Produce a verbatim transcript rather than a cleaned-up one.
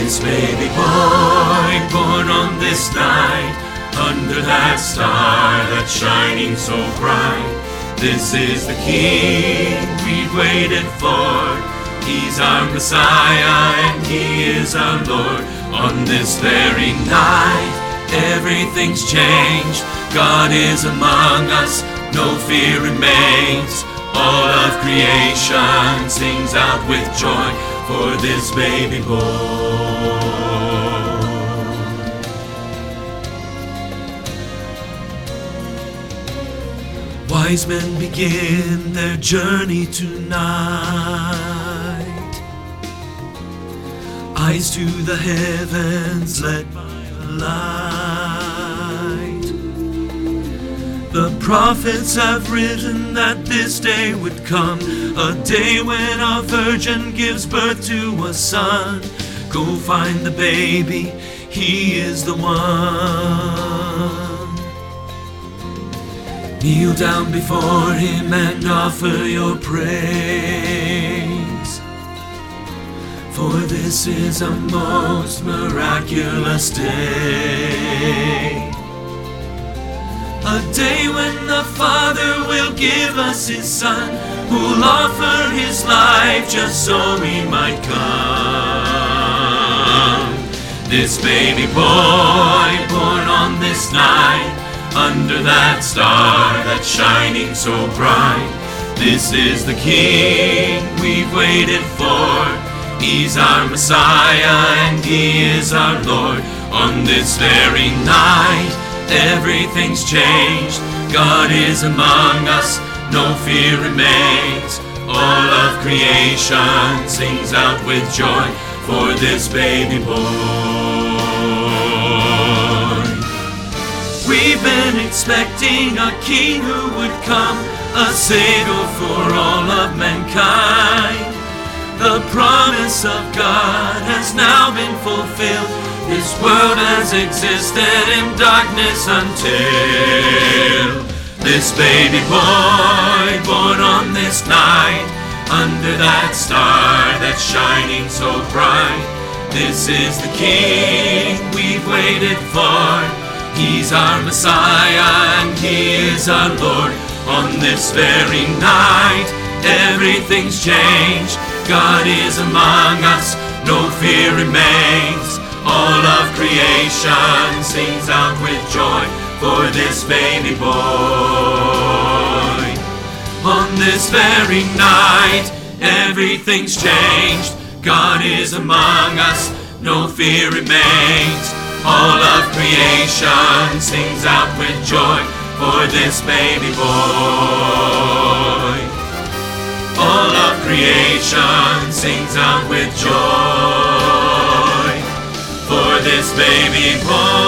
This baby boy born on this night, under that star that's shining so bright. This is the King we've waited for. He's our Messiah and He is our Lord. On this very night, everything's changed. God is among us, no fear remains. All of creation sings out with joy for this baby boy. Wise men begin their journey tonight. Eyes to the heavens led by a light. The prophets have written that this day would come, a day when a virgin gives birth to a son. Go find the baby, He is the one. Kneel down before Him and offer your praise, for this is a most miraculous day. A day when the Father will give us His Son, who'll offer His life just so we might come. This baby boy born on this night, under that star that's shining so bright. This is the King we've waited for. He's our Messiah and He is our Lord. On this very night, everything's changed. God is among us, no fear remains. All of creation sings out with joy for this baby boy. We've been expecting a King who would come, a Savior for all of mankind. The promise of God has now been fulfilled. This world has existed in darkness until this baby boy born on this night, under that star that's shining so bright. This is the King we've waited for. He's our Messiah and He is our Lord. On this very night, everything's changed. God is among us, no fear remains. All of creation sings out with joy for this baby boy. On this very night, everything's changed. God is among us, no fear remains. All of creation sings out with joy for this baby boy. All of creation sings out with joy for this baby boy.